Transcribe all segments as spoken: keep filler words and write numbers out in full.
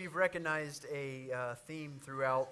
you've recognized a uh, theme throughout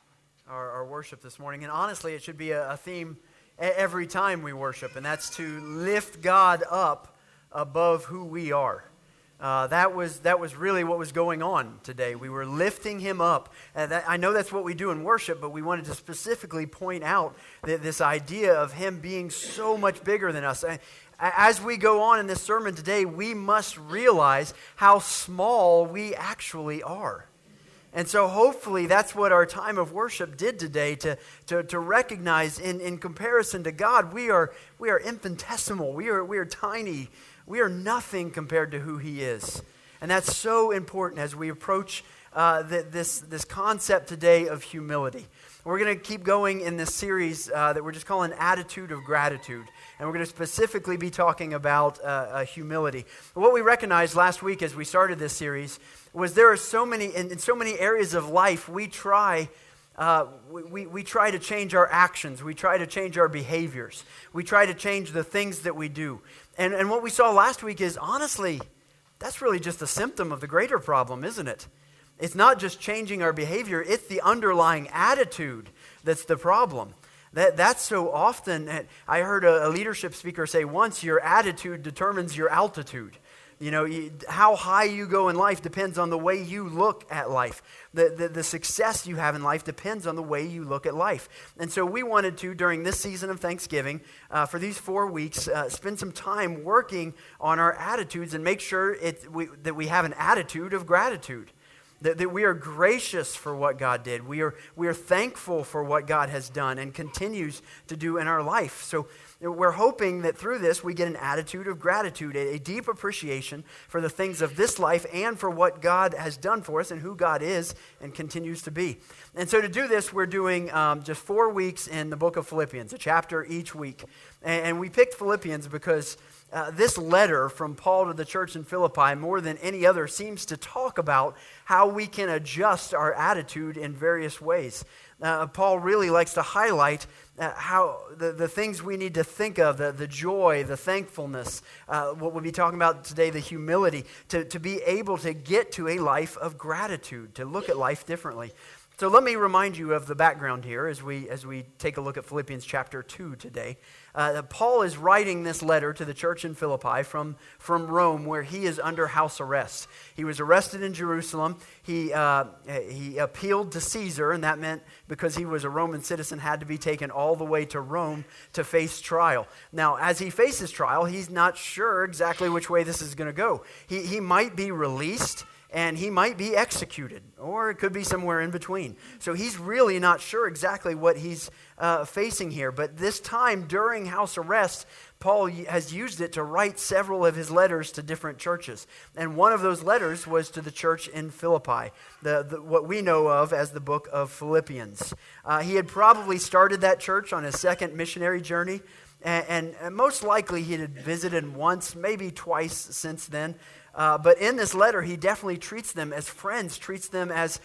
our, our worship this morning, and honestly, it should be a, a theme every time we worship, and that's to lift God up above who we are. Uh, that was that was really what was going on today. We were lifting Him up. Uh, that, I know that's what we do in worship, but we wanted to specifically point out that this idea of Him being so much bigger than us. As we go on in this sermon today, we must realize how small we actually are. And so hopefully that's what our time of worship did today, to, to, to recognize in, in comparison to God, we are we are infinitesimal, we are we are tiny, we are nothing compared to who He is. And that's so important as we approach uh, the, this, this concept today of humility. We're going to keep going in this series uh, that we're just calling Attitude of Gratitude. And we're going to specifically be talking about uh, uh, humility. What we recognized last week as we started this series was there are so many, in, in so many areas of life, we try, uh, we, we try to change our actions. We try to change our behaviors. We try to change the things that we do. And, and what we saw last week is, honestly, that's really just a symptom of the greater problem, isn't it? It's not just changing our behavior, it's the underlying attitude that's the problem. That That's so often, I heard a, a leadership speaker say once, your attitude determines your altitude. You know, you, how high you go in life depends on the way you look at life. The, the, the success you have in life depends on the way you look at life. And so we wanted to, during this season of Thanksgiving, uh, for these four weeks, uh, spend some time working on our attitudes and make sure it, we, that we have an attitude of gratitude. That, that we are gracious for what God did. We are we are thankful for what God has done and continues to do in our life. So we're hoping that through this we get an attitude of gratitude, a, a deep appreciation for the things of this life and for what God has done for us and who God is and continues to be. And so to do this, we're doing um, just four weeks in the book of Philippians, a chapter each week. And, and we picked Philippians because Uh, this letter from Paul to the church in Philippi, more than any other, seems to talk about how we can adjust our attitude in various ways. Uh, Paul really likes to highlight uh, how the, the things we need to think of, the, the joy, the thankfulness, uh, what we'll be talking about today, the humility, to, to be able to get to a life of gratitude, to look at life differently. So let me remind you of the background here as we as we take a look at Philippians chapter two today. Uh, Paul is writing this letter to the church in Philippi from, from Rome, where he is under house arrest. He was arrested in Jerusalem. He uh, he appealed to Caesar, and that meant because he was a Roman citizen, had to be taken all the way to Rome to face trial. Now, as he faces trial, he's not sure exactly which way this is going to go. He he might be released, and he might be executed, or it could be somewhere in between. So he's really not sure exactly what he's uh, facing here. But this time, during house arrest, Paul has used it to write several of his letters to different churches. And one of those letters was to the church in Philippi, the, the what we know of as the book of Philippians. Uh, he had probably started that church on his second missionary journey, and, and, and most likely he had visited once, maybe twice since then. Uh, but in this letter, he definitely treats them as friends, treats them as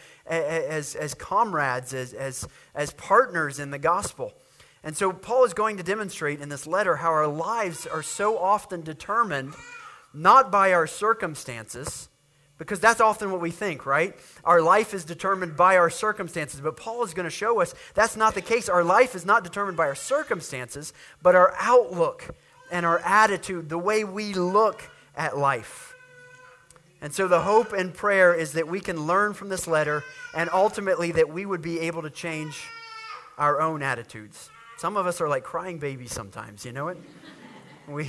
as as comrades, as as as partners in the gospel. And so Paul is going to demonstrate in this letter how our lives are so often determined not by our circumstances, because that's often what we think, right? Our life is determined by our circumstances. But Paul is going to show us that's not the case. Our life is not determined by our circumstances, but our outlook and our attitude, the way we look at life. And so the hope and prayer is that we can learn from this letter, and ultimately that we would be able to change our own attitudes. Some of us are like crying babies sometimes, you know it? we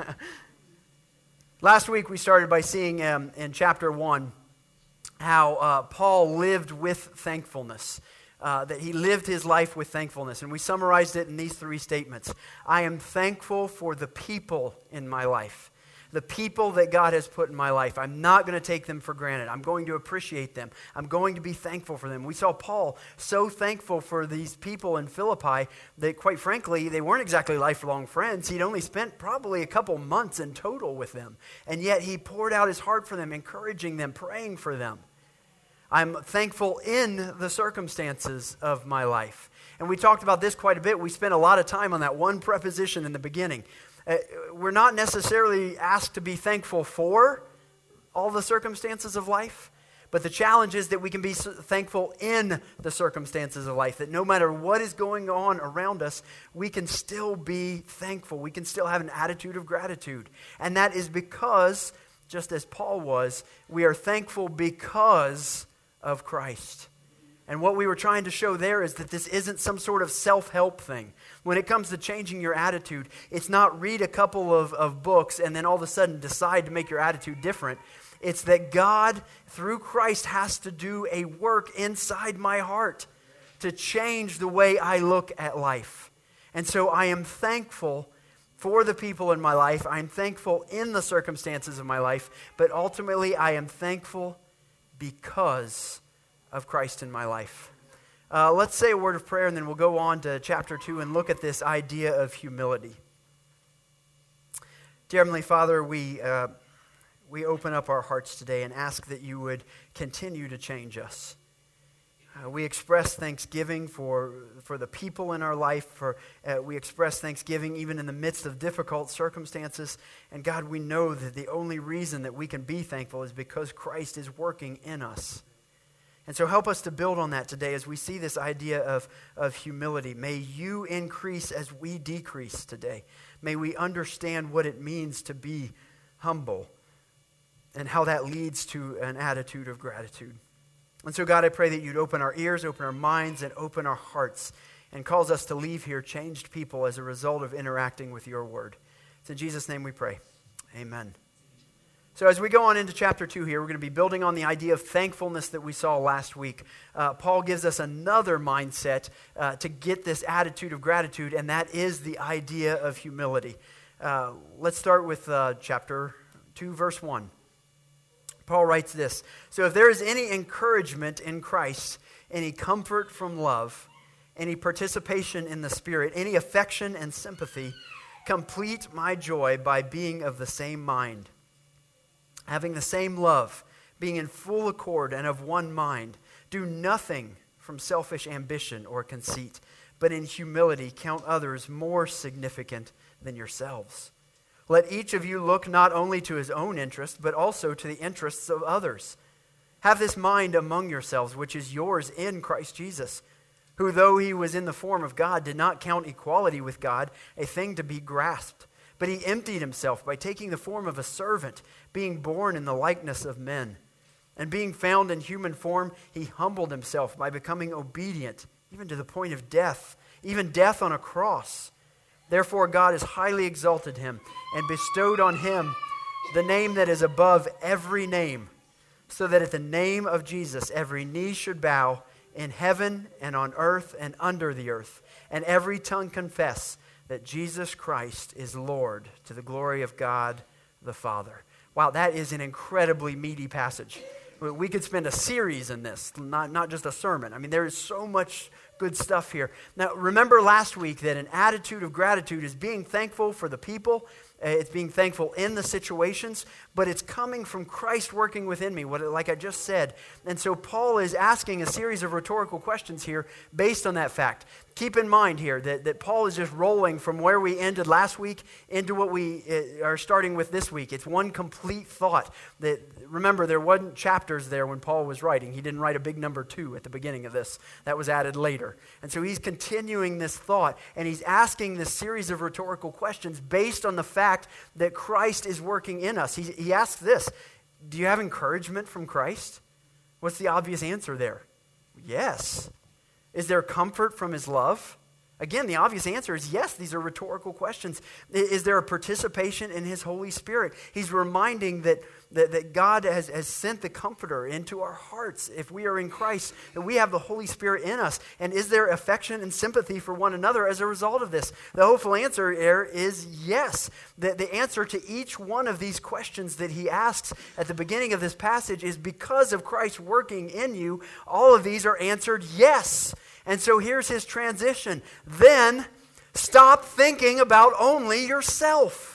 Last week we started by seeing um, in chapter one how uh, Paul lived with thankfulness. Uh, that he lived his life with thankfulness. And we summarized it in these three statements. I am thankful for the people in my life. The people that God has put in my life. I'm not going to take them for granted. I'm going to appreciate them. I'm going to be thankful for them. We saw Paul so thankful for these people in Philippi that, quite frankly, they weren't exactly lifelong friends. He'd only spent probably a couple months in total with them. And yet he poured out his heart for them, encouraging them, praying for them. I'm thankful in the circumstances of my life. And we talked about this quite a bit. We spent a lot of time on that one preposition in the beginning. Uh, we're not necessarily asked to be thankful for all the circumstances of life, But the challenge is that we can be thankful in the circumstances of life, that no matter what is going on around us, we can still be thankful. We can still have an attitude of gratitude. And that is because, just as Paul was, we are thankful because of Christ. And what we were trying to show there is that this isn't some sort of self-help thing. When it comes to changing your attitude, it's not read a couple of, of books and then all of a sudden decide to make your attitude different. It's that God, through Christ, has to do a work inside my heart to change the way I look at life. And so I am thankful for the people in my life. I am thankful in the circumstances of my life. But ultimately, I am thankful because of Christ in my life. Uh, let's say a word of prayer, and then we'll go on to chapter two and look at this idea of humility. Dear Heavenly Father, we uh, we open up our hearts today and ask that you would continue to change us. Uh, we express thanksgiving for for the people in our life. For uh, we express thanksgiving even in the midst of difficult circumstances. And God, we know that the only reason that we can be thankful is because Christ is working in us. And so help us to build on that today as we see this idea of, of humility. May you increase as we decrease today. May we understand what it means to be humble and how that leads to an attitude of gratitude. And so, God, I pray that you'd open our ears, open our minds, and open our hearts and cause us to leave here changed people as a result of interacting with your word. It's in Jesus' name we pray. Amen. So as we go on into chapter two here, we're going to be building on the idea of thankfulness that we saw last week. Uh, Paul gives us another mindset uh, to get this attitude of gratitude, and that is the idea of humility. Uh, let's start with uh, chapter two, verse one. Paul writes this: "So if there is any encouragement in Christ, any comfort from love, any participation in the Spirit, any affection and sympathy, complete my joy by being of the same mind, having the same love, being in full accord and of one mind. Do nothing from selfish ambition or conceit, but in humility count others more significant than yourselves. Let each of you look not only to his own interest, but also to the interests of others. Have this mind among yourselves, which is yours in Christ Jesus, who, though he was in the form of God, did not count equality with God a thing to be grasped, but he emptied himself by taking the form of a servant, being born in the likeness of men. And being found in human form, he humbled himself by becoming obedient, even to the point of death, even death on a cross. Therefore God has highly exalted him and bestowed on him the name that is above every name, so that at the name of Jesus every knee should bow in heaven and on earth and under the earth, and every tongue confess that Jesus Christ is Lord, to the glory of God the Father." Wow, that is an incredibly meaty passage. We could spend a series in this, not, not just a sermon. I mean, there is so much good stuff here. Now, remember last week that an attitude of gratitude is being thankful for the people. It's being thankful in the situations, but it's coming from Christ working within me, what, like I just said. And so Paul is asking a series of rhetorical questions here based on that fact. Keep in mind here that, that Paul is just rolling from where we ended last week into what we are starting with this week. It's one complete thought. That remember, there wasn't chapters there when Paul was writing. He didn't write a big number two at the beginning of this. That was added later. And so he's continuing this thought, and he's asking this series of rhetorical questions based on the fact that Christ is working in us. He, he asks this: do you have encouragement from Christ? What's the obvious answer there? Yes. Is there comfort from his love? Again, the obvious answer is yes. These are rhetorical questions. Is there a participation in his Holy Spirit? He's reminding that, that, that God has, has sent the Comforter into our hearts if we are in Christ, that we have the Holy Spirit in us. And is there affection and sympathy for one another as a result of this? The hopeful answer here is yes. The, the answer to each one of these questions that he asks at the beginning of this passage is because of Christ working in you. All of these are answered yes. And so here's his transition. Then stop thinking about only yourself.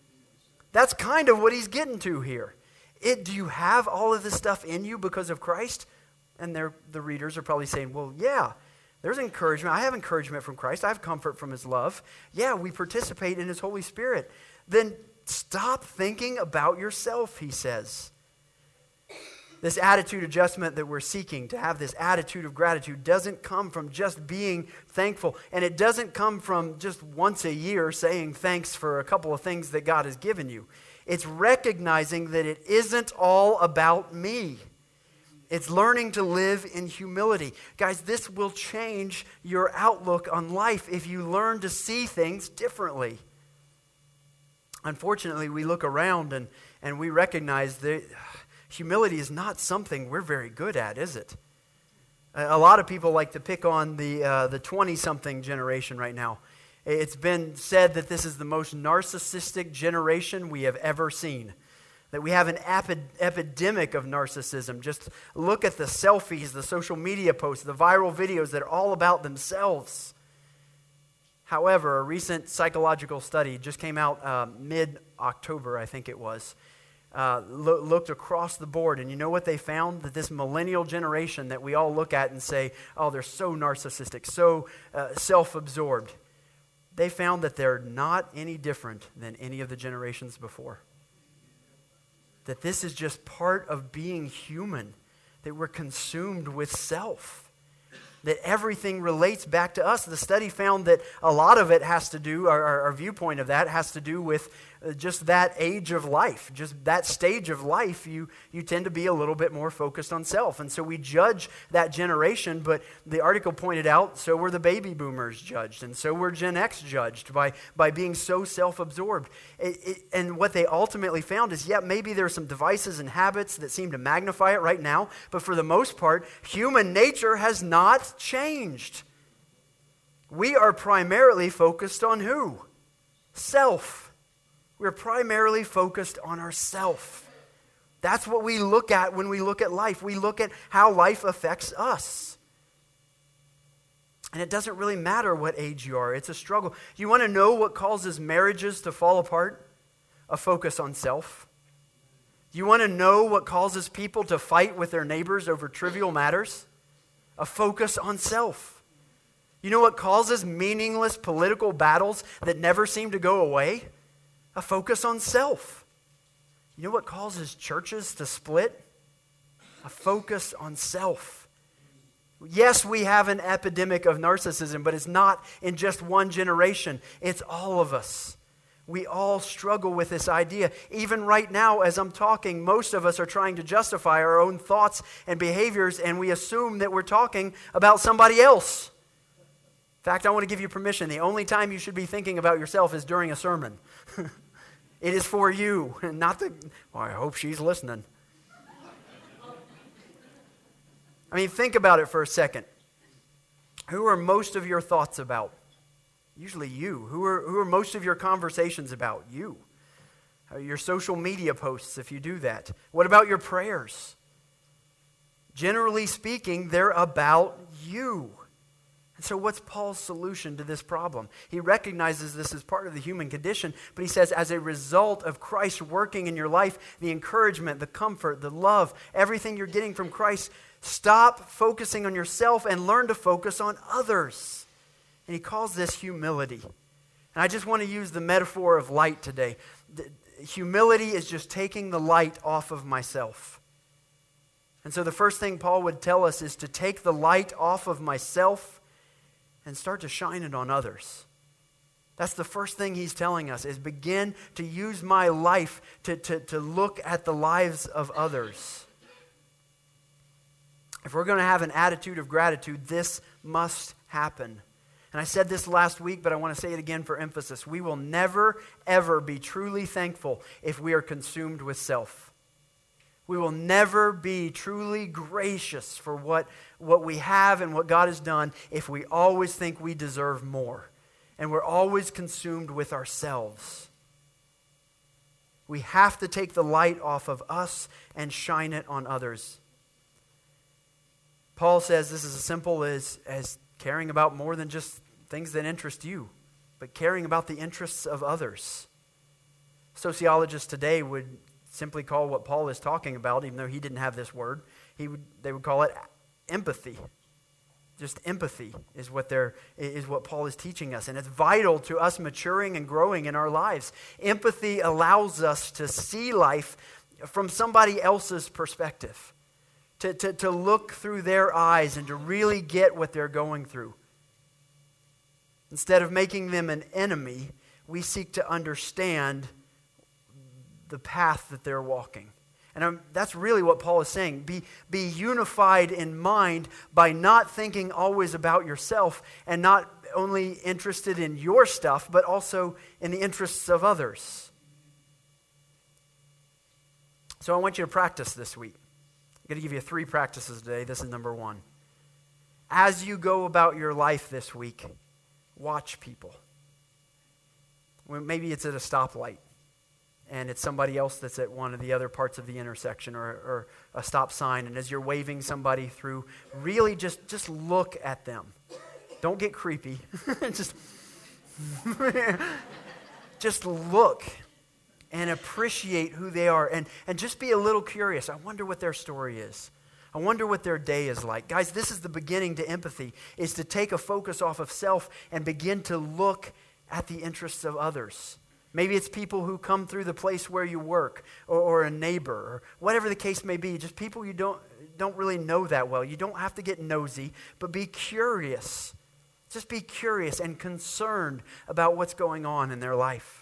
That's kind of what he's getting to here. It, do you have all of this stuff in you because of Christ? And the readers are probably saying, well, yeah, there's encouragement. I have encouragement from Christ. I have comfort from his love. Yeah, we participate in his Holy Spirit. Then stop thinking about yourself, he says. This attitude adjustment that we're seeking, to have this attitude of gratitude, doesn't come from just being thankful. And it doesn't come from just once a year saying thanks for a couple of things that God has given you. It's recognizing that it isn't all about me. It's learning to live in humility. Guys, this will change your outlook on life if you learn to see things differently. Unfortunately, we look around and, and we recognize that humility is not something we're very good at, is it? A lot of people like to pick on the uh, the twenty-something generation right now. It's been said that this is the most narcissistic generation we have ever seen. That we have an epi- epidemic of narcissism. Just look at the selfies, the social media posts, the viral videos that are all about themselves. However, a recent psychological study just came out uh, mid-October, I think it was, uh, lo- looked across the board, and you know what they found? That this millennial generation that we all look at and say, oh, they're so narcissistic, so uh, self-absorbed. They found that they're not any different than any of the generations before. That this is just part of being human, that we're consumed with self. That everything relates back to us. The study found that a lot of it has to do, our, our viewpoint of that has to do with just that age of life. Just that stage of life, you, you tend to be a little bit more focused on self. And so we judge that generation, but the article pointed out, so were the baby boomers judged, and so were Gen X judged by, by being so self-absorbed. It, it, and what they ultimately found is, yeah, maybe there are some devices and habits that seem to magnify it right now, but for the most part, human nature has not changed. We are primarily focused on who? Self. We're primarily focused on ourself. That's what we look at when we look at life. We look at how life affects us. And it doesn't really matter what age you are. It's a struggle. You want to know what causes marriages to fall apart? A focus on self. You want to know what causes people to fight with their neighbors over trivial matters? A focus on self. You know what causes meaningless political battles that never seem to go away? A focus on self. You know what causes churches to split? A focus on self. Yes, we have an epidemic of narcissism, but it's not in just one generation. It's all of us. We all struggle with this idea. Even right now, as I'm talking, most of us are trying to justify our own thoughts and behaviors, and we assume that we're talking about somebody else. In fact, I want to give you permission. The only time you should be thinking about yourself is during a sermon. It is for you, not the... Well, I hope she's listening. I mean, think about it for a second. Who are most of your thoughts about? Usually you. Who are, who are most of your conversations about? You. Your social media posts, if you do that. What about your prayers? Generally speaking, they're about you. And so what's Paul's solution to this problem? He recognizes this as part of the human condition, but he says as a result of Christ working in your life, the encouragement, the comfort, the love, everything you're getting from Christ, stop focusing on yourself and learn to focus on others. And he calls this humility. And I just want to use the metaphor of light today. The, humility is just taking the light off of myself. And so the first thing Paul would tell us is to take the light off of myself and start to shine it on others. That's the first thing he's telling us, is begin to use my life to, to, to look at the lives of others. If we're going to have an attitude of gratitude, this must happen. And I said this last week, but I want to say it again for emphasis. We will never, ever be truly thankful if we are consumed with self. We will never be truly gracious for what, what we have and what God has done if we always think we deserve more. And we're always consumed with ourselves. We have to take the light off of us and shine it on others. Paul says this is as simple as, as caring about more than just things that interest you, but caring about the interests of others. Sociologists today would simply call what Paul is talking about, even though he didn't have this word, he would they would call it empathy. Just empathy is what they're is what Paul is teaching us, and it's vital to us maturing and growing in our lives. Empathy allows us to see life from somebody else's perspective. to, to, to look through their eyes and to really get what they're going through. Instead of making them an enemy, we seek to understand the path that they're walking. And I'm, that's really what Paul is saying. Be, be unified in mind by not thinking always about yourself and not only interested in your stuff, but also in the interests of others. So I want you to practice this week. I'm going to give you three practices today. This is number one. As you go about your life this week, watch people. Well, maybe it's at a stoplight, and it's somebody else that's at one of the other parts of the intersection, or, or a stop sign, and as you're waving somebody through, really just, just look at them. Don't get creepy. just, just look and appreciate who they are, and, and just be a little curious. I wonder what their story is. I wonder what their day is like. Guys, this is the beginning to empathy, is to take a focus off of self and begin to look at the interests of others. Maybe it's people who come through the place where you work, or, or a neighbor, or whatever the case may be, just people you don't, don't really know that well. You don't have to get nosy, but be curious. Just be curious and concerned about what's going on in their life.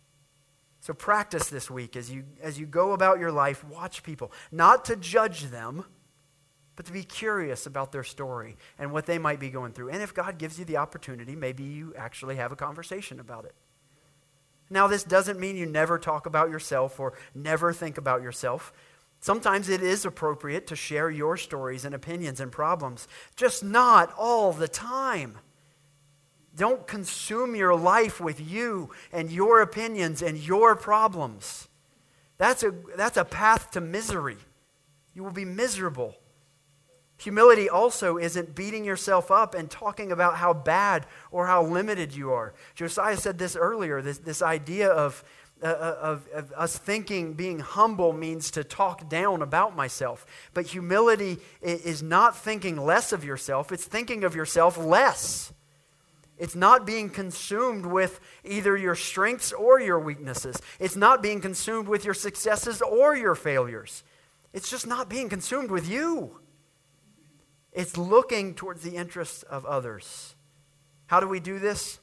So practice this week as you, as you go about your life, watch people, not to judge them, but to be curious about their story and what they might be going through. And if God gives you the opportunity, maybe you actually have a conversation about it. Now, this doesn't mean you never talk about yourself or never think about yourself. Sometimes it is appropriate to share your stories and opinions and problems, just not all the time. Don't consume your life with you and your opinions and your problems. That's a, that's a path to misery. You will be miserable. Humility also isn't beating yourself up and talking about how bad or how limited you are. Josiah said this earlier, this, this idea of, uh, of, of us thinking being humble means to talk down about myself. But humility is not thinking less of yourself, it's thinking of yourself less. It's not being consumed with either your strengths or your weaknesses. It's not being consumed with your successes or your failures. It's just not being consumed with you. It's looking towards the interests of others. How do we do this?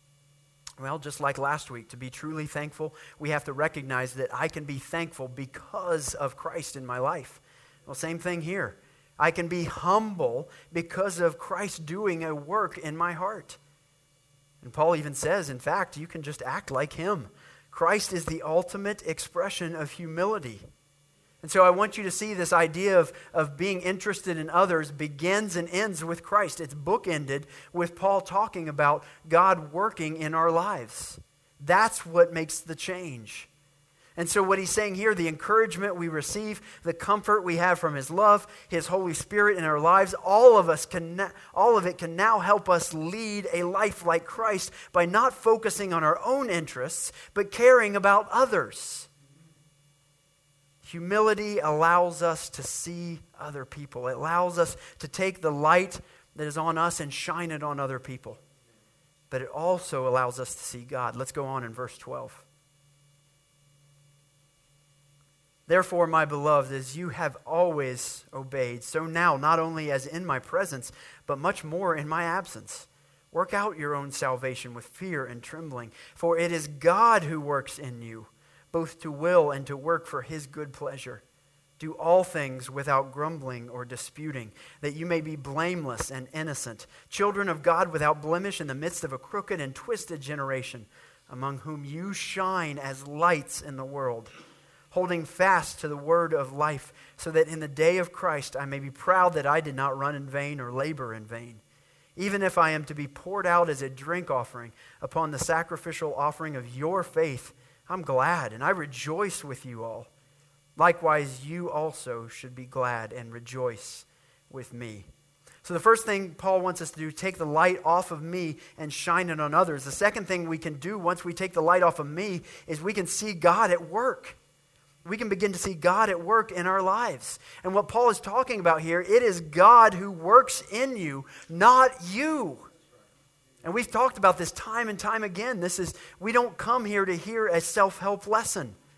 Well, just like last week, to be truly thankful, we have to recognize that I can be thankful because of Christ in my life. Well, same thing here. I can be humble because of Christ doing a work in my heart. And Paul even says, in fact, you can just act like him. Christ is the ultimate expression of humility. And so I want you to see this idea of, of being interested in others begins and ends with Christ. It's bookended with Paul talking about God working in our lives. That's what makes the change. And so what he's saying here, the encouragement we receive, the comfort we have from his love, his Holy Spirit in our lives, all of us can, all of it can now help us lead a life like Christ by not focusing on our own interests, but caring about others. Humility allows us to see other people. It allows us to take the light that is on us and shine it on other people. But it also allows us to see God. Let's go on in verse twelve. Therefore, my beloved, as you have always obeyed, so now, not only as in my presence, but much more in my absence, work out your own salvation with fear and trembling. For it is God who works in you, both to will and to work for his good pleasure. Do all things without grumbling or disputing, that you may be blameless and innocent, children of God without blemish in the midst of a crooked and twisted generation, among whom you shine as lights in the world, holding fast to the word of life, so that in the day of Christ I may be proud that I did not run in vain or labor in vain. Even if I am to be poured out as a drink offering upon the sacrificial offering of your faith, I'm glad, and I rejoice with you all. Likewise, you also should be glad and rejoice with me. So the first thing Paul wants us to do, take the light off of me and shine it on others. The second thing we can do once we take the light off of me is we can see God at work. We can begin to see God at work in our lives. And what Paul is talking about here, it is God who works in you, not you. And we've talked about this time and time again. This is, we don't come here to hear a self-help lesson.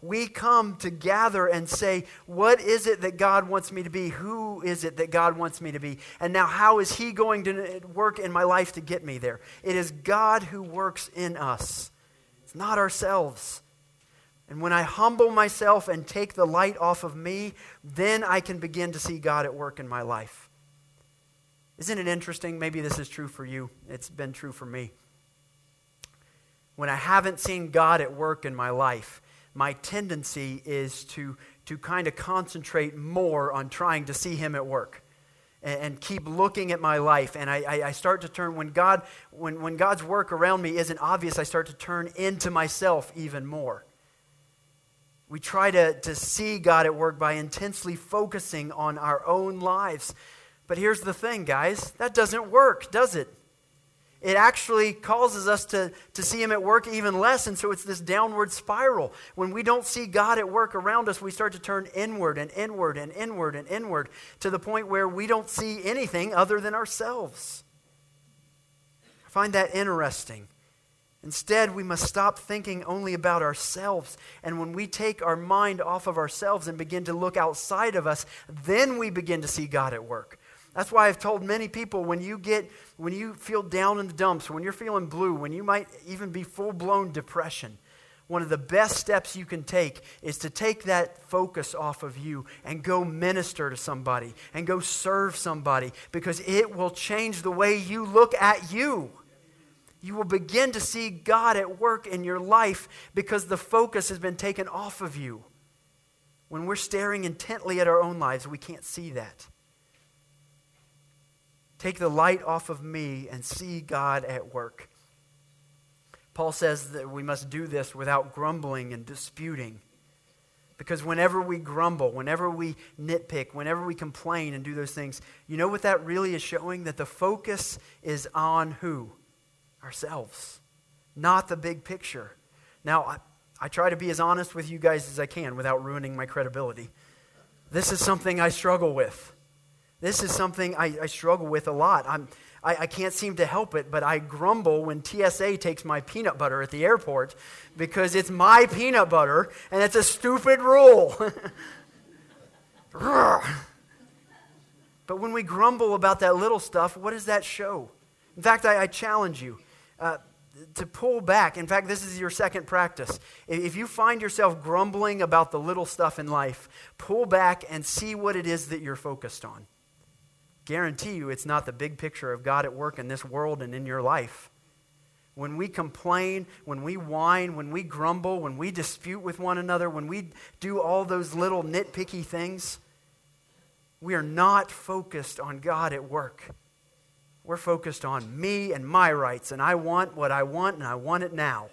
we come to gather and say, what is it that God wants me to be? Who is it that God wants me to be? And now how is he going to work in my life to get me there? It is God who works in us. It's not ourselves. And when I humble myself and take the light off of me, then I can begin to see God at work in my life. Isn't it interesting? Maybe this is true for you. It's been true for me. When I haven't seen God at work in my life, my tendency is to, to kind of concentrate more on trying to see him at work and, and keep looking at my life. And I, I, I start to turn, when God, when, when God's work around me isn't obvious, I start to turn into myself even more. We try to, to see God at work by intensely focusing on our own lives. But here's the thing, guys. That doesn't work, does it? It actually causes us to, to see him at work even less, and so it's this downward spiral. When we don't see God at work around us, we start to turn inward and inward and inward and inward to the point where we don't see anything other than ourselves. I find that interesting. Instead, we must stop thinking only about ourselves. And when we take our mind off of ourselves and begin to look outside of us, then we begin to see God at work. That's why I've told many people, when you get, when you feel down in the dumps, when you're feeling blue, when you might even be full-blown depression, one of the best steps you can take is to take that focus off of you and go minister to somebody and go serve somebody, because it will change the way you look at you. You will begin to see God at work in your life because the focus has been taken off of you. When we're staring intently at our own lives, we can't see that. Take the light off of me and see God at work. Paul says that we must do this without grumbling and disputing. Because whenever we grumble, whenever we nitpick, whenever we complain and do those things, you know what that really is showing? That the focus is on who? Ourselves, not the big picture. Now, I, I try to be as honest with you guys as I can without ruining my credibility. This is something I struggle with. This is something I, I struggle with a lot. I'm, I, I can't seem to help it, but I grumble when T S A takes my peanut butter at the airport because it's my peanut butter and it's a stupid rule. But when we grumble about that little stuff, what does that show? In fact, I, I challenge you. Uh, to pull back. In fact, this is your second practice. If you find yourself grumbling about the little stuff in life, pull back and see what it is that you're focused on. Guarantee you it's not the big picture of God at work in this world and in your life. When we complain, when we whine, when we grumble, when we dispute with one another, when we do all those little nitpicky things, we are not focused on God at work. We're focused on me and my rights, and I want what I want, and I want it now.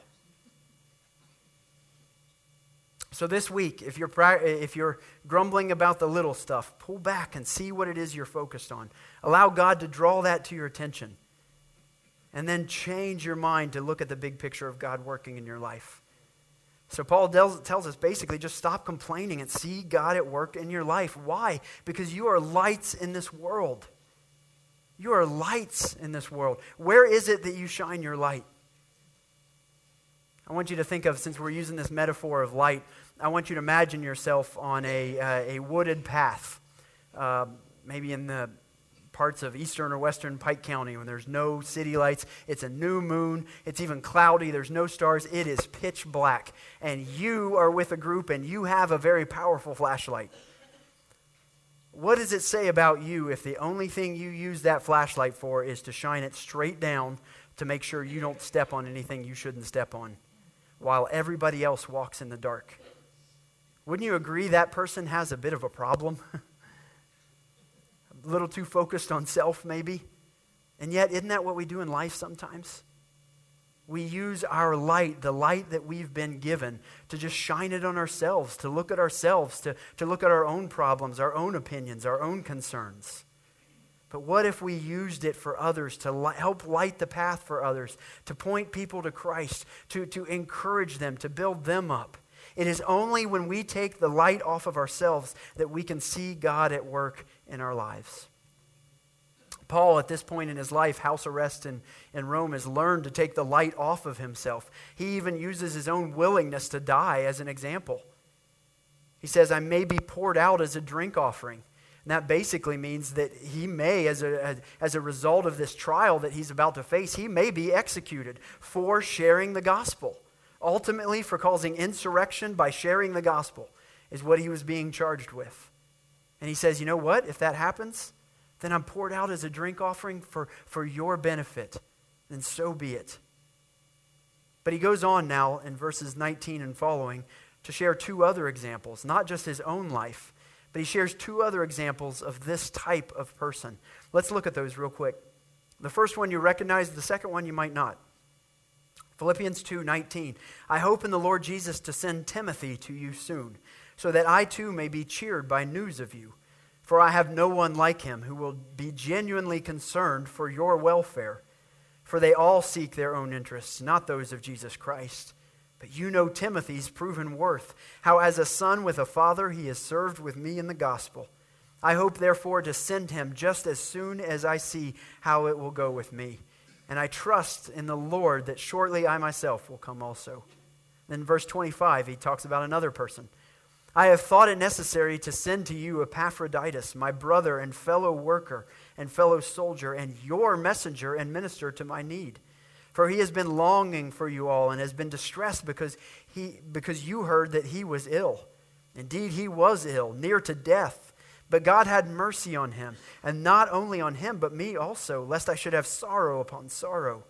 So this week, if you're if you're grumbling about the little stuff, pull back and see what it is you're focused on. Allow God to draw that to your attention. And then change your mind to look at the big picture of God working in your life. So Paul tells us basically just stop complaining and see God at work in your life. Why? Because you are lights in this world. You are lights in this world. Where is it that you shine your light? I want you to think of, since we're using this metaphor of light, I want you to imagine yourself on a, uh, a wooded path, uh, maybe in the parts of eastern or western Pike County when there's no city lights. It's a new moon. It's even cloudy. There's no stars. It is pitch black. And you are with a group and you have a very powerful flashlight. What does it say about you if the only thing you use that flashlight for is to shine it straight down to make sure you don't step on anything you shouldn't step on while everybody else walks in the dark? Wouldn't you agree that person has a bit of a problem? A little too focused on self, maybe? And yet, isn't that what we do in life sometimes? We use our light, the light that we've been given, to just shine it on ourselves, to look at ourselves, to, to look at our own problems, our own opinions, our own concerns. But what if we used it for others, to li- help light the path for others, to point people to Christ, to, to encourage them, to build them up? It is only when we take the light off of ourselves that we can see God at work in our lives. Paul, at this point in his life, house arrest in, in Rome, has learned to take the light off of himself. He even uses his own willingness to die as an example. He says, I may be poured out as a drink offering. And that basically means that he may, as a, as a result of this trial that he's about to face, he may be executed for sharing the gospel. Ultimately, for causing insurrection by sharing the gospel is what he was being charged with. And he says, you know what? If that happens, then I'm poured out as a drink offering for, for your benefit. Then so be it. But he goes on now in verses nineteen and following to share two other examples, not just his own life, but he shares two other examples of this type of person. Let's look at those real quick. The first one you recognize, the second one you might not. Philippians two nineteen. I hope in the Lord Jesus to send Timothy to you soon, so that I too may be cheered by news of you. For I have no one like him who will be genuinely concerned for your welfare. For they all seek their own interests, not those of Jesus Christ. But you know Timothy's proven worth, how as a son with a father he has served with me in the gospel. I hope therefore to send him just as soon as I see how it will go with me. And I trust in the Lord that shortly I myself will come also. Then verse twenty-five, he talks about another person. I have thought it necessary to send to you Epaphroditus, my brother and fellow worker and fellow soldier, and your messenger and minister to my need. For he has been longing for you all and has been distressed because he because you heard that he was ill. Indeed, he was ill, near to death. But God had mercy on him, and not only on him, but me also, lest I should have sorrow upon sorrow.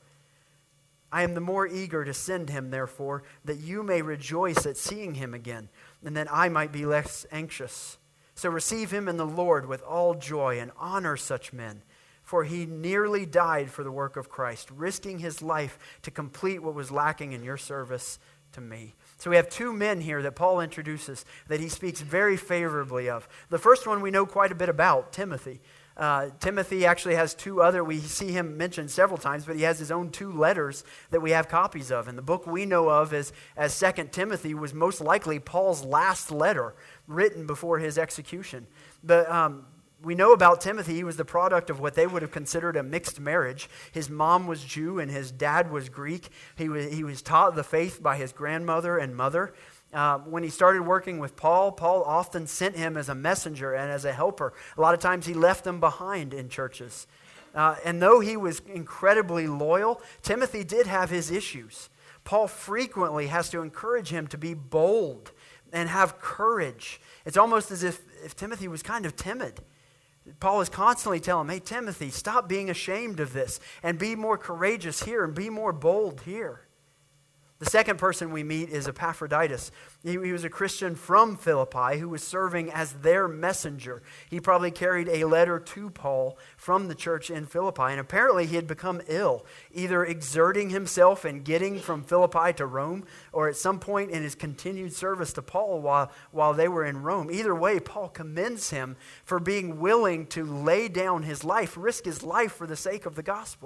I am the more eager to send him, therefore, that you may rejoice at seeing him again, and that I might be less anxious. So receive him in the Lord with all joy and honor such men, for he nearly died for the work of Christ, risking his life to complete what was lacking in your service to me. So we have two men here that Paul introduces that he speaks very favorably of. The first one we know quite a bit about, Timothy. Uh, Timothy actually has two other, we see him mentioned several times, but he has his own two letters that we have copies of. And the book we know of as, as Second Timothy was most likely Paul's last letter written before his execution. But um, we know about Timothy, he was the product of what they would have considered a mixed marriage. His mom was Jew and his dad was Greek. He was, he was taught the faith by his grandmother and mother. Uh, when he started working with Paul, Paul often sent him as a messenger and as a helper. A lot of times he left them behind in churches. Uh, and though he was incredibly loyal, Timothy did have his issues. Paul frequently has to encourage him to be bold and have courage. It's almost as if, if Timothy was kind of timid. Paul is constantly telling him, hey, Timothy, stop being ashamed of this and be more courageous here and be more bold here. The second person we meet is Epaphroditus. He, he was a Christian from Philippi who was serving as their messenger. He probably carried a letter to Paul from the church in Philippi, and apparently he had become ill, either exerting himself and getting from Philippi to Rome, or at some point in his continued service to Paul while, while they were in Rome. Either way, Paul commends him for being willing to lay down his life, risk his life for the sake of the gospel.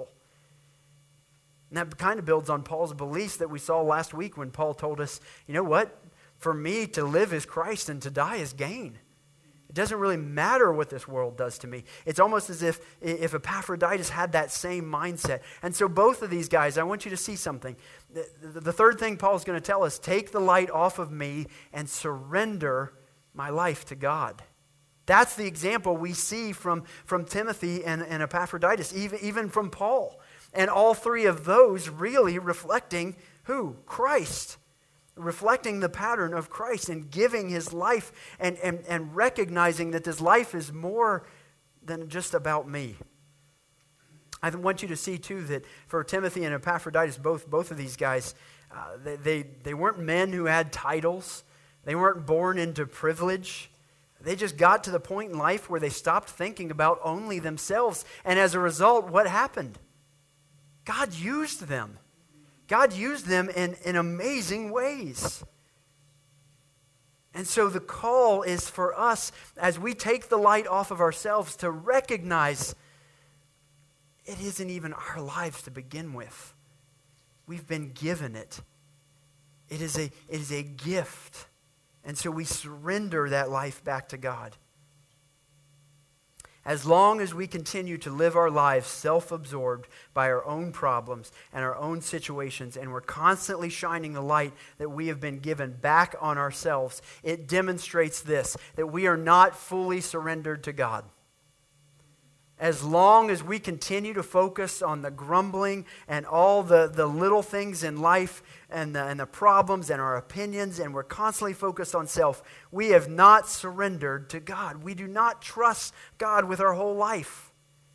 And that kind of builds on Paul's beliefs that we saw last week when Paul told us, you know what? For me to live is Christ and to die is gain. It doesn't really matter what this world does to me. It's almost as if, if Epaphroditus had that same mindset. And so both of these guys, I want you to see something. The, the, the third thing Paul's going to tell us, take the light off of me and surrender my life to God. That's the example we see from, from Timothy and, and Epaphroditus, even, even from Paul. And all three of those really reflecting who? Christ. Reflecting the pattern of Christ and giving his life and, and, and recognizing that this life is more than just about me. I want you to see too that for Timothy and Epaphroditus, both, both of these guys, uh, they, they, they weren't men who had titles. They weren't born into privilege. They just got to the point in life where they stopped thinking about only themselves. And as a result, what happened? God used them. God used them in, in amazing ways. And so the call is for us, as we take the light off of ourselves, to recognize it isn't even our lives to begin with. We've been given it. It is a, it is a gift. And so we surrender that life back to God. As long as we continue to live our lives self-absorbed by our own problems and our own situations, and we're constantly shining the light that we have been given back on ourselves, it demonstrates this, that we are not fully surrendered to God. As long as we continue to focus on the grumbling and all the, the little things in life and the, and the problems and our opinions, and we're constantly focused on self, we have not surrendered to God. We do not trust God with our whole life.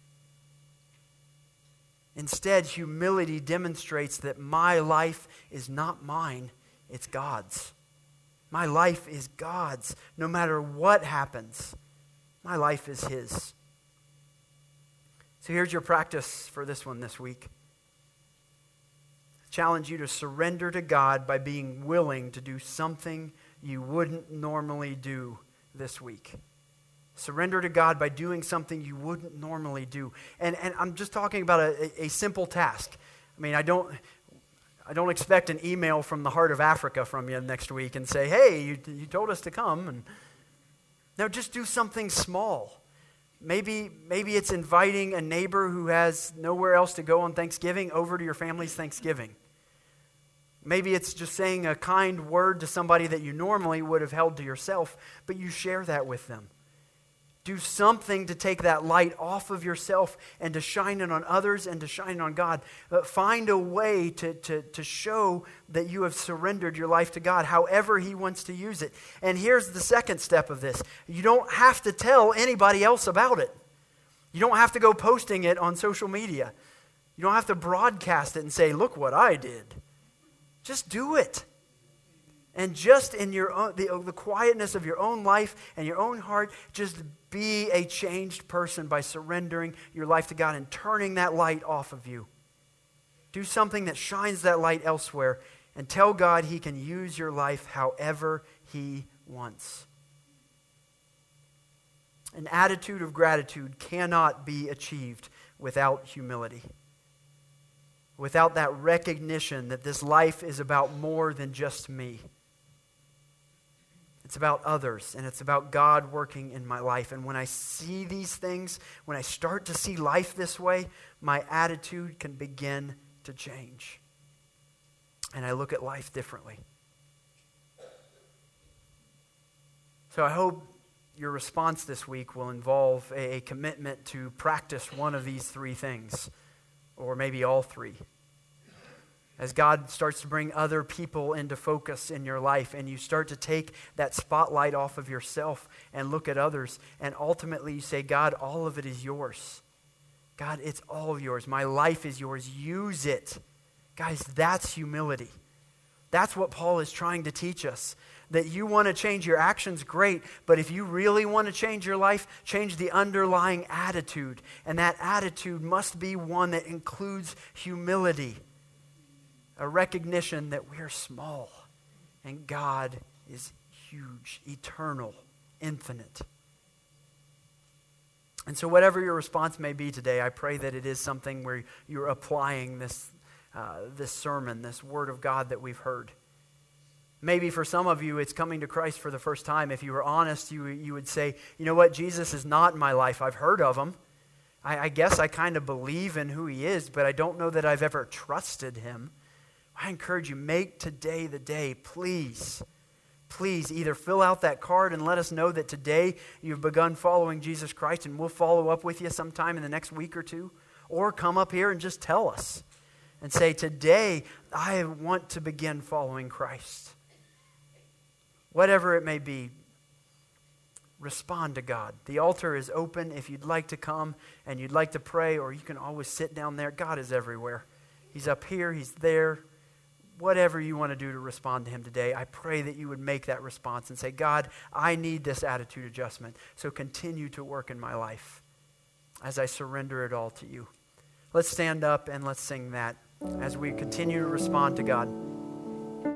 Instead, humility demonstrates that my life is not mine, it's God's. My life is God's. No matter what happens, my life is His. So here's your practice for this one this week. I challenge you to surrender to God by being willing to do something you wouldn't normally do this week. Surrender to God by doing something you wouldn't normally do. And, and I'm just talking about a, a simple task. I mean, I don't, I don't expect an email from the Heart of Africa from you next week and say, hey, you, you told us to come. And no, just do something small. Maybe, maybe it's inviting a neighbor who has nowhere else to go on Thanksgiving over to your family's Thanksgiving. Maybe it's just saying a kind word to somebody that you normally would have held to yourself, but you share that with them. Do something to take that light off of yourself and to shine it on others and to shine it on God. But find a way to, to, to show that you have surrendered your life to God, however He wants to use it. And here's the second step of this. You don't have to tell anybody else about it. You don't have to go posting it on social media. You don't have to broadcast it and say, look what I did. Just do it. And just in your own, the, the quietness of your own life and your own heart, just be a changed person by surrendering your life to God and turning that light off of you. Do something that shines that light elsewhere and tell God He can use your life however He wants. An attitude of gratitude cannot be achieved without humility. Without that recognition that this life is about more than just me. It's about others, and it's about God working in my life. And when I see these things, when I start to see life this way, my attitude can begin to change. And I look at life differently. So I hope your response this week will involve a, a commitment to practice one of these three things, or maybe all three. As God starts to bring other people into focus in your life, and you start to take that spotlight off of yourself and look at others, and ultimately you say, God, all of it is yours. God, it's all yours. My life is yours. Use it. Guys, that's humility. That's what Paul is trying to teach us. That you want to change your actions, great, but if you really want to change your life, change the underlying attitude. And that attitude must be one that includes humility. A recognition that we are small and God is huge, eternal, infinite. And so whatever your response may be today, I pray that it is something where you're applying this, uh, this sermon, this word of God that we've heard. Maybe for some of you, it's coming to Christ for the first time. If you were honest, you, you would say, you know what, Jesus is not in my life. I've heard of Him. I, I guess I kind of believe in who He is, but I don't know that I've ever trusted Him. I encourage you, make today the day, please. Please either fill out that card and let us know that today you've begun following Jesus Christ, and we'll follow up with you sometime in the next week or two. Or come up here and just tell us and say, today I want to begin following Christ. Whatever it may be, respond to God. The altar is open if you'd like to come and you'd like to pray, or you can always sit down there. God is everywhere. He's up here, He's there. Whatever you want to do to respond to Him today, I pray that you would make that response and say, God, I need this attitude adjustment. So continue to work in my life as I surrender it all to you. Let's stand up and let's sing that as we continue to respond to God.